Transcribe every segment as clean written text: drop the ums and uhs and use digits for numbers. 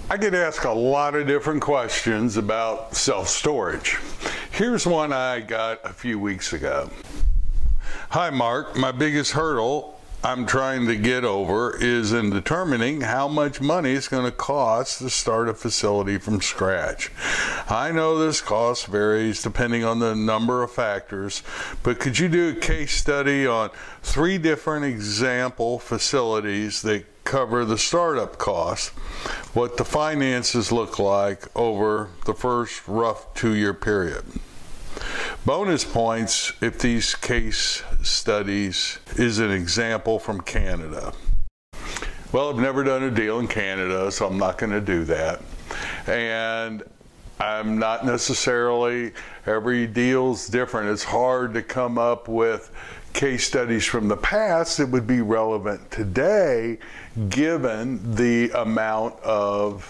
I get asked a lot of different questions about self-storage. Here's one I got a few weeks ago. Hi Mark, my biggest hurdle I'm trying to get over is in determining how much money it's going to cost to start a facility from scratch. I know this cost varies depending on the number of factors, but could you do a case study on 3 different example facilities that cover the startup cost, what the finances look like over the first rough 2-year period? Bonus points if these case studies is an example from Canada. Well, I've never done a deal in Canada, so I'm not going to do that. And I'm not necessarily, every deal's different. It's hard to come up with case studies from the past that would be relevant today, given the amount of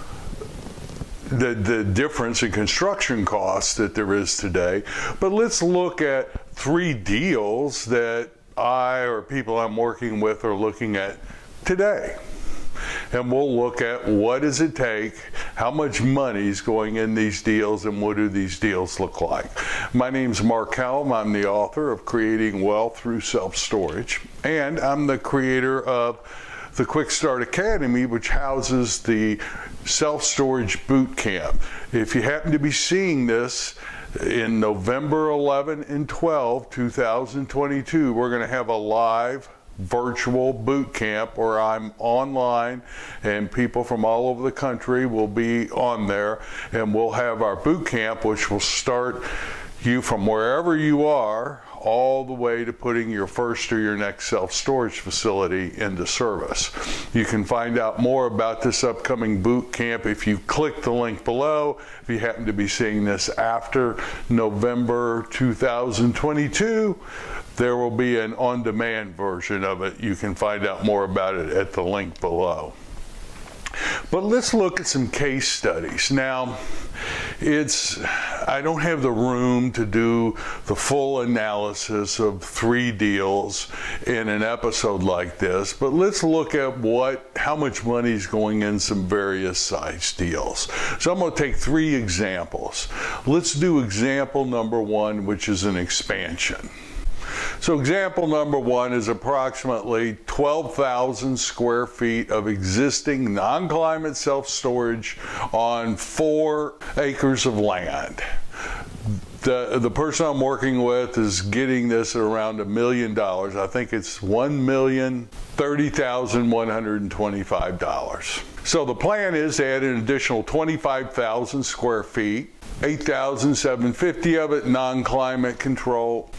the difference in construction costs that there is today. But let's look at 3 deals that I or people I'm working with are looking at today. And we'll look at what does it take, how much money is going in these deals, and what do these deals look like. My name's Mark Hallam. I'm the author of Creating Wealth Through Self-Storage, and I'm the creator of the Quick Start Academy, which houses the self-storage boot camp. If you happen to be seeing this in November 11 and 12, 2022, we're going to have a live virtual boot camp where I'm online and people from all over the country will be on there, and we'll have our boot camp, which will start you from wherever you are all the way to putting your first or your next self-storage facility into service. You can find out more about this upcoming boot camp if you click the link below. If you happen to be seeing this after November 2022, there will be an on-demand version of it. You can find out more about it at the link below. But let's look at some case studies. Now, I don't have the room to do the full analysis of 3 deals in an episode like this, but let's look at how much money is going in some various size deals. So I'm going to take 3 examples. Let's do example number 1, which is an expansion. So example number 1 is approximately 12,000 square feet of existing non-climate self-storage on 4 acres of land. The person I'm working with is getting this at around $1 million. I think it's $1,030,125. So the plan is to add an additional 25,000 square feet. 8,750 of it non-climate control,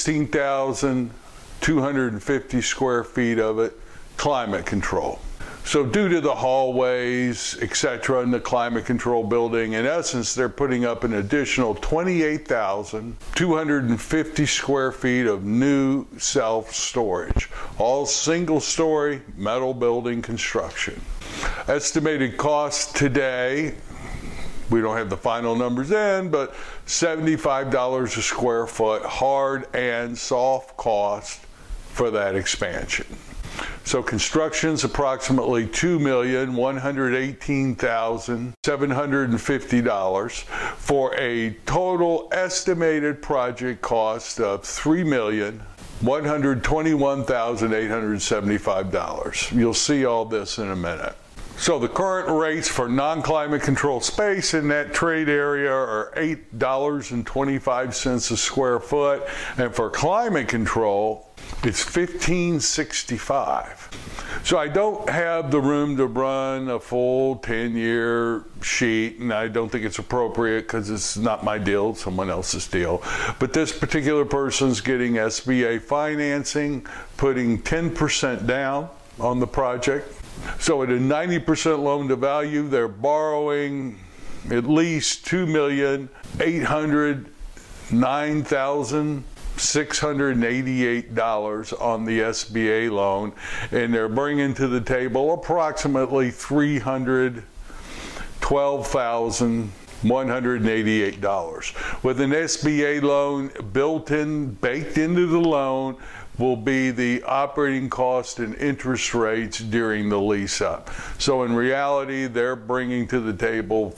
16,250 square feet of it climate control. So due to the hallways, etc., in the climate control building, in essence, they're putting up an additional 28,250 square feet of new self-storage, all single-story metal building construction. Estimated cost today, we don't have the final numbers in, but $75 a square foot, hard and soft cost for that expansion. So construction's approximately $2,118,750 for a total estimated project cost of $3,121,875. You'll see all this in a minute. So the current rates for non-climate controlled space in that trade area are $8.25 a square foot, and for climate control, it's $15.65. So I don't have the room to run a full 10-year sheet, and I don't think it's appropriate because it's not my deal, it's someone else's deal. But this particular person's getting SBA financing, putting 10% down on the project. So at a 90% loan to value, they're borrowing at least $2,809,688 on the SBA loan, and they're bringing to the table approximately $312,000 $188. With an SBA loan baked into the loan will be the operating cost and interest rates during the lease up. So in reality, they're bringing to the table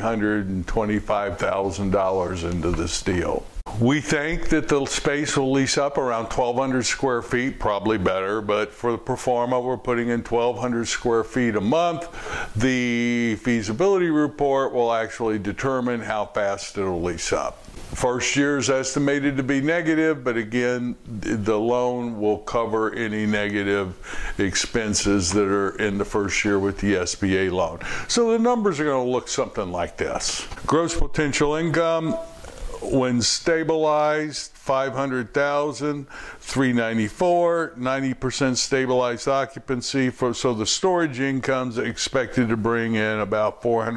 $325,000 into this deal. We think that the space will lease up around 1,200 square feet, probably better, but for the pro forma, we're putting in 1,200 square feet a month. The feasibility report will actually determine how fast it'll lease up. First year is estimated to be negative, but again, the loan will cover any negative expenses that are in the first year with the SBA loan. So the numbers are going to look something like this. Gross potential income, when stabilized, 500,000, 394, 90% stabilized occupancy. So the storage income's expected to bring in about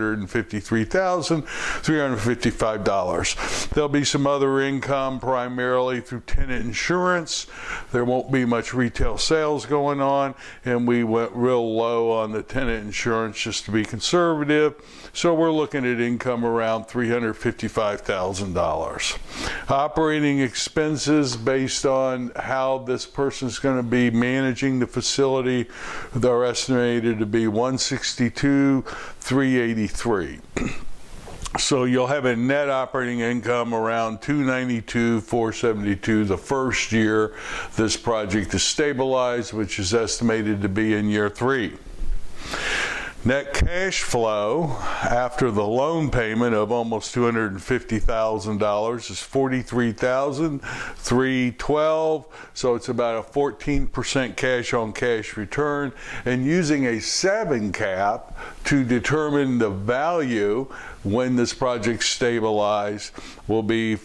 $453,355. There'll be some other income, primarily through tenant insurance. There won't be much retail sales going on, and we went real low on the tenant insurance just to be conservative. So we're looking at income around $355,000. Operating expenses based on how this person's going to be managing the facility, they're estimated to be $162,383. So you'll have a net operating income around $292,472 the first year this project is stabilized, which is estimated to be in year 3. Net cash flow after the loan payment of almost $250,000 is $43,312, so it's about a 14% cash on cash return, and using a 7 cap to determine the value when this project stabilized will be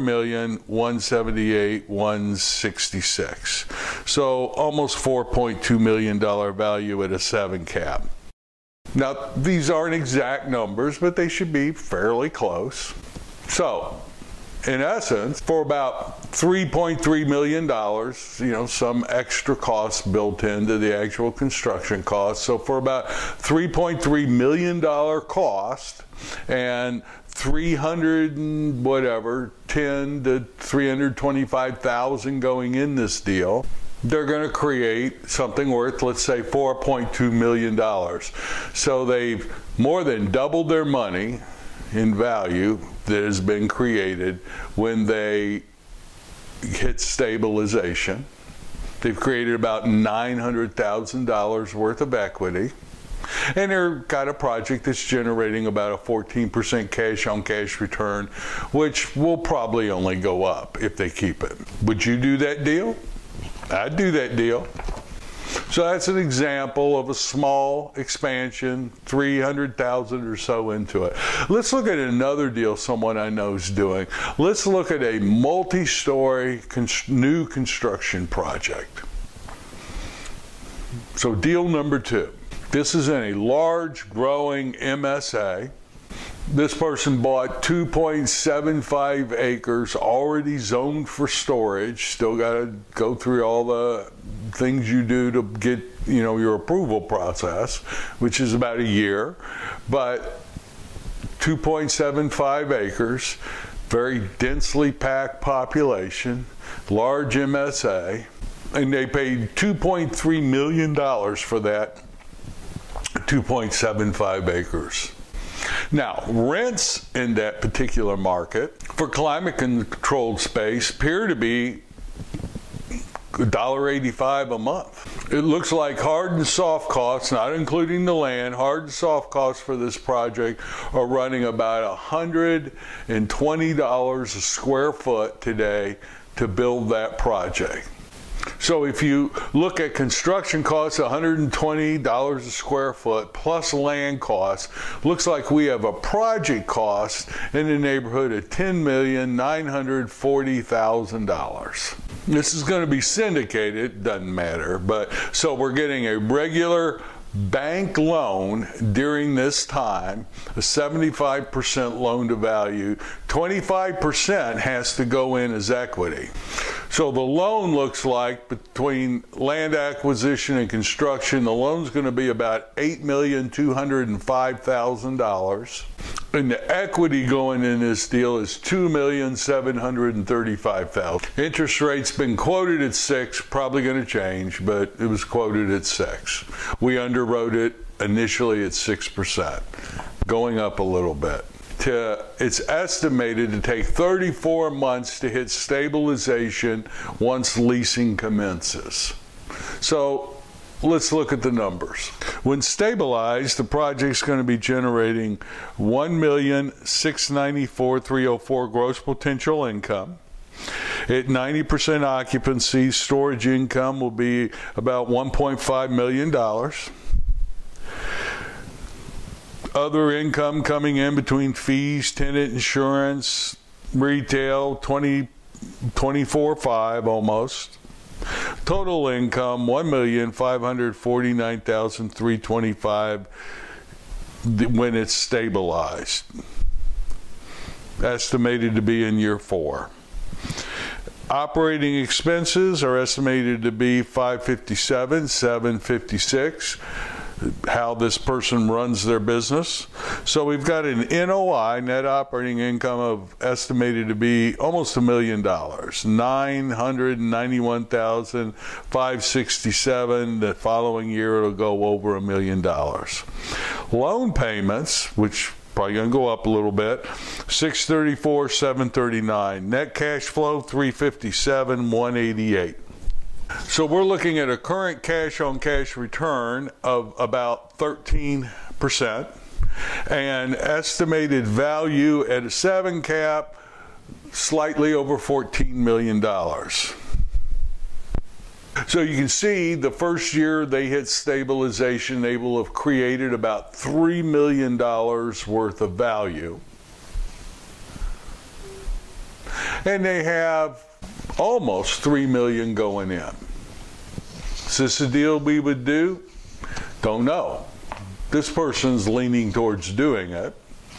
$4,178,166. So almost $4.2 million value at a 7 cap. Now, these aren't exact numbers, but they should be fairly close. So, in essence, for about $3.3 million, some extra costs built into the actual construction cost. So for about $3.3 million cost and 10 to 325,000 going in this deal, they're going to create something worth, let's say, $4.2 million. So they've more than doubled their money in value that has been created when they hit stabilization. They've created about $900,000 worth of equity. And they've got a project that's generating about a 14% cash on cash return, which will probably only go up if they keep it. Would you do that deal? I'd do that deal. So that's an example of a small expansion, 300,000 or so into it. Let's look at another deal someone I know is doing. Let's look at a multi-story new construction project. So deal number 2. This is in a large growing MSA. This person bought 2.75 acres already zoned for storage. Still got to go through all the things you do to get, your approval process, which is about a year. But 2.75 acres, very densely packed population, large MSA, and they paid $2.3 million for that 2.75 acres. Now, rents in that particular market for climate-controlled space appear to be $1.85 a month. It looks like hard and soft costs, not including the land, hard and soft costs for this project are running about $120 a square foot today to build that project. So if you look at construction costs, $120 a square foot plus land costs, looks like we have a project cost in the neighborhood of $10,940,000. This is going to be syndicated, doesn't matter, but so we're getting a regular bank loan during this time, a 75% loan to value, 25% has to go in as equity. So the loan looks like, between land acquisition and construction, the loan's going to be about $8,205,000. And the equity going in this deal is $2,735,000. Interest rate's been quoted at 6, probably going to change, but it was quoted at 6. We underwrote it initially at 6%, going up a little bit. It's estimated to take 34 months to hit stabilization once leasing commences. So let's look at the numbers. When stabilized, the project's going to be generating $1,694,304 gross potential income. At 90% occupancy, storage income will be about $1.5 million. Other income coming in between fees, tenant insurance, retail, 24.5 almost. Total income, $1,549,325 when it's stabilized. Estimated to be in year 4. Operating expenses are estimated to be $557,756. How this person runs their business. So we've got an NOI, net operating income, of estimated to be almost $1 million, $991,567. The following year it'll go over $1 million. Loan payments, which probably going to go up a little bit, $634,739. Net cash flow $357,188. So we're looking at a current cash-on-cash return of about 13% and estimated value at a 7 cap slightly over $14 million. So you can see the first year they hit stabilization, they will have created about $3 million worth of value. And they have almost $3 million going in. Is this a deal we would do? Don't know. This person's leaning towards doing it.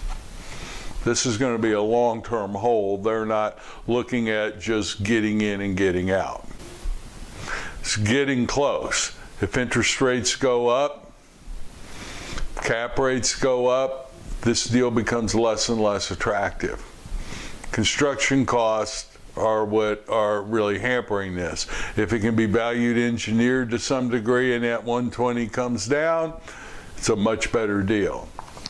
This is going to be a long-term hold. They're not looking at just getting in and getting out. It's getting close. If interest rates go up, cap rates go up, this deal becomes less and less attractive. Construction costs are what are really hampering this. If it can be valued engineered to some degree and that 120 comes down, it's a much better deal.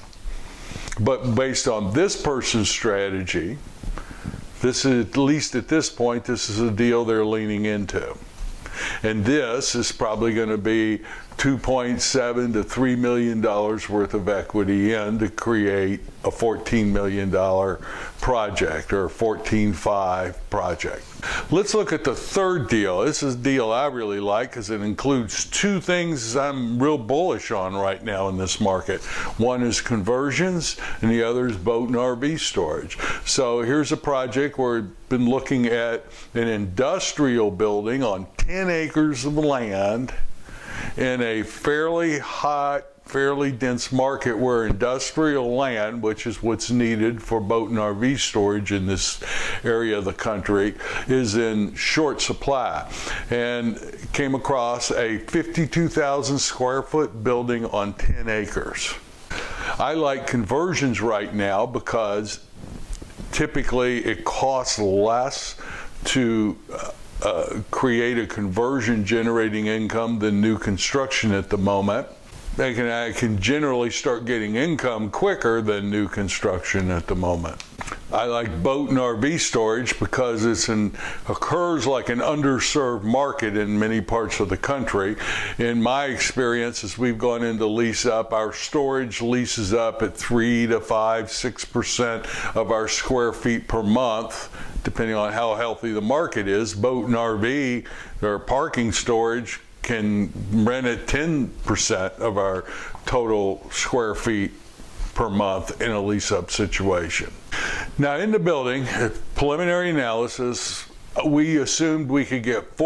But based on this person's strategy, this is, at least at this point, this is a deal they're leaning into. And this is probably going to be $2.7 to $3 million worth of equity in to create a $14 million project, or a 14.5 project. Let's look at the third deal. This is a deal I really like because it includes two things I'm real bullish on right now in this market. One is conversions and the other is boat and RV storage. So here's a project where we've been looking at an industrial building on 10 acres of land in a fairly hot, fairly dense market where industrial land, which is what's needed for boat and RV storage in this area of the country, is in short supply. And came across a 52,000 square foot building on 10 acres. I like conversions right now because typically it costs less to create a conversion generating income than new construction at the moment. I can generally start getting income quicker than new construction at the moment. I like boat and RV storage because it occurs like an underserved market in many parts of the country. In my experience, as we've gone into lease up, our storage leases up at 3 to 5, 6% of our square feet per month, depending on how healthy the market is. Boat and RV, or parking storage, can rent at 10% of our total square feet per month in a lease-up situation. Now in the building, at preliminary analysis, we assumed we could get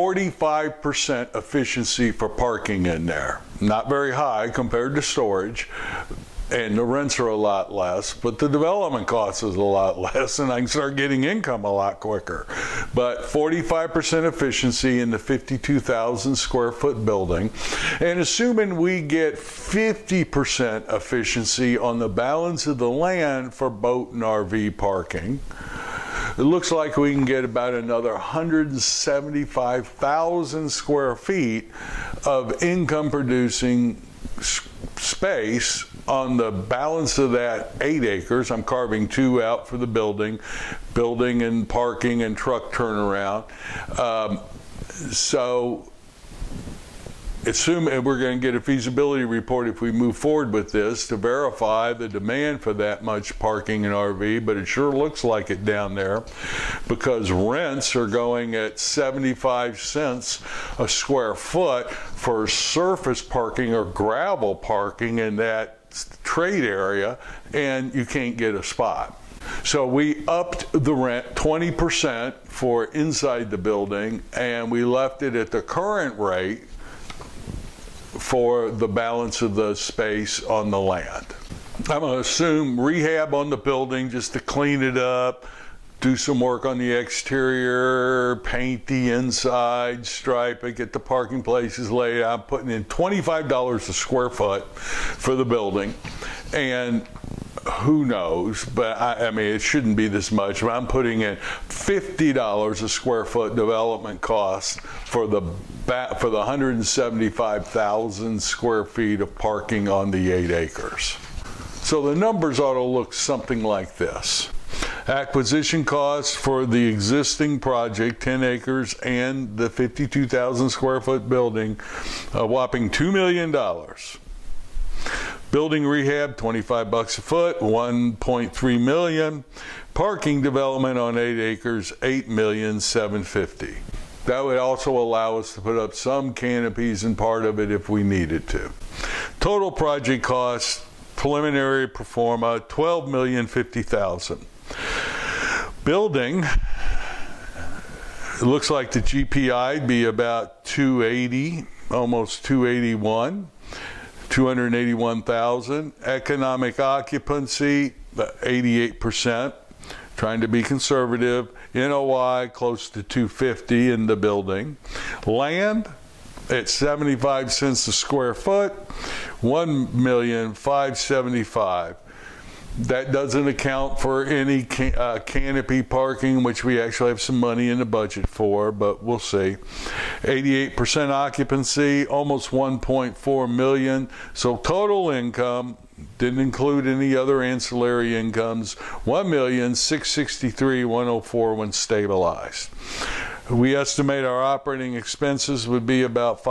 45% efficiency for parking in there. Not very high compared to storage, and the rents are a lot less, but the development cost is a lot less, and I can start getting income a lot quicker. But 45% efficiency in the 52,000 square foot building, and assuming we get 50% efficiency on the balance of the land for boat and RV parking, it looks like we can get about another 175,000 square feet of income producing space on the balance of that 8 acres. I'm carving 2 out for the building and parking and truck turnaround. So assume we're going to get a feasibility report if we move forward with this to verify the demand for that much parking and RV, but it sure looks like it down there because rents are going at 75 cents a square foot for surface parking or gravel parking in that trade area, and you can't get a spot. So we upped the rent 20% for inside the building, and we left it at the current rate for the balance of the space on the land. I'm going to assume rehab on the building just to clean it up, do some work on the exterior, paint the inside, stripe it, get the parking places laid out. I'm putting in $25 a square foot for the building, and who knows, but I mean, it shouldn't be this much. But I'm putting in $50 a square foot development cost for the 175,000 square feet of parking on the 8 acres. So the numbers ought to look something like this. Acquisition costs for the existing project, 10 acres, and the 52,000 square foot building, a whopping $2 million. Building rehab, $25 a foot, $1.3 million. Parking development on 8 acres, $8,750,000. That would also allow us to put up some canopies and part of it if we needed to. Total project cost, preliminary pro forma, $12,050,000. Building, it looks like the GPI would be about 280, almost 281. 281,000. Economic occupancy, 88%, trying to be conservative. NOI close to 250 in the building. Land at 75 cents a square foot, 1,575,000. That doesn't account for any canopy parking, which we actually have some money in the budget for, but we'll see. 88% occupancy, almost 1.4 million. So total income, didn't include any other ancillary incomes, 1,663,104 when stabilized. We estimate our operating expenses would be about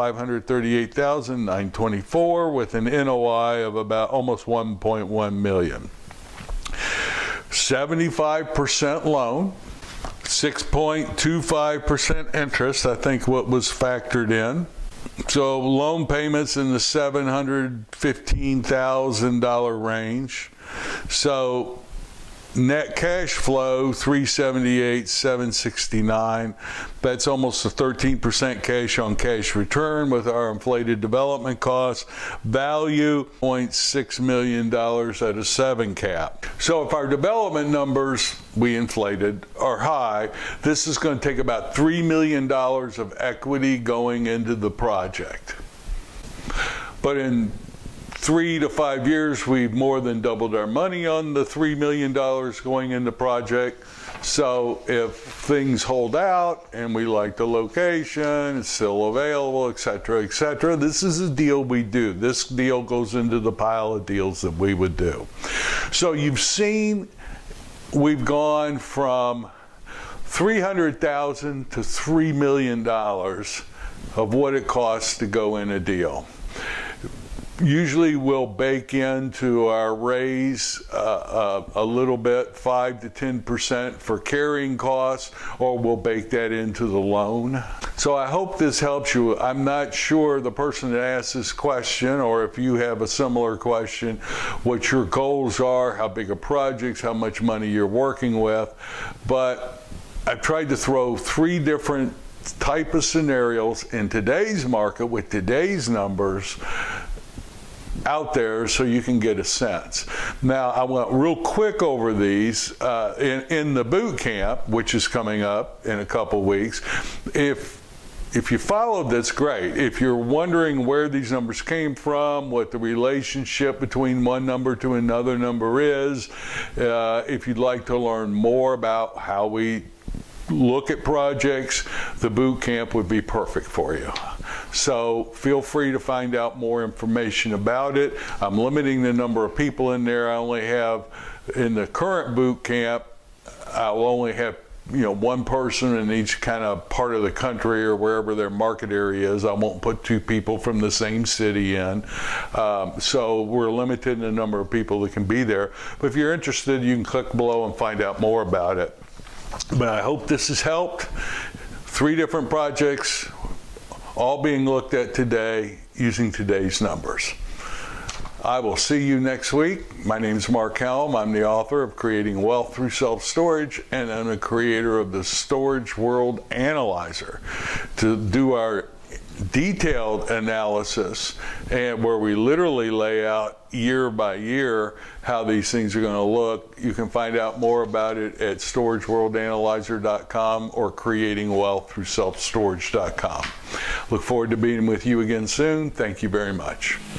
$538,924 with an NOI of about almost 1.1 million. 75% loan, 6.25% interest, I think what was factored in. So loan payments in the $715,000 range. So net cash flow, $378,769. That's almost a 13% cash on cash return with our inflated development costs. Value, $0.6 million at a 7 cap. So if our development numbers we inflated are high, this is going to take about $3 million of equity going into the project. But in 3 to 5 years, we've more than doubled our money on the $3 million going in the project. So if things hold out and we like the location, it's still available, etc., etc., this is a deal we do. This deal goes into the pile of deals that we would do. So you've seen we've gone from $300,000 to $3 million of what it costs to go in a deal. Usually we'll bake into our raise a little bit, 5 to 10% for carrying costs, or we'll bake that into the loan. So I hope this helps you. I'm not sure the person that asked this question, or if you have a similar question, what your goals are, how big of projects, how much money you're working with, but I've tried to throw 3 different type of scenarios in today's market with today's numbers out there so you can get a sense. Now, I went real quick over these in the boot camp, which is coming up in a couple weeks. If you followed this, great. If you're wondering where these numbers came from, what the relationship between one number to another number is, if you'd like to learn more about how we look at projects, the boot camp would be perfect for you. So feel free to find out more information about it. I'm limiting the number of people in there. I only have, in the current boot camp, I'll only have one person in each kind of part of the country or wherever their market area is. I won't put two people from the same city in. So we're limited in the number of people that can be there. But if you're interested, you can click below and find out more about it. But I hope this has helped. 3 different projects, all being looked at today using today's numbers. I will see you next week. My name is Mark Helm. I'm the author of Creating Wealth Through Self-Storage, and I'm the creator of the Storage World Analyzer to do our detailed analysis, and where we literally lay out year by year how these things are going to look. You can find out more about it at storageworldanalyzer.com or creatingwealththroughselfstorage.com. Look forward to being with you again soon. Thank you very much.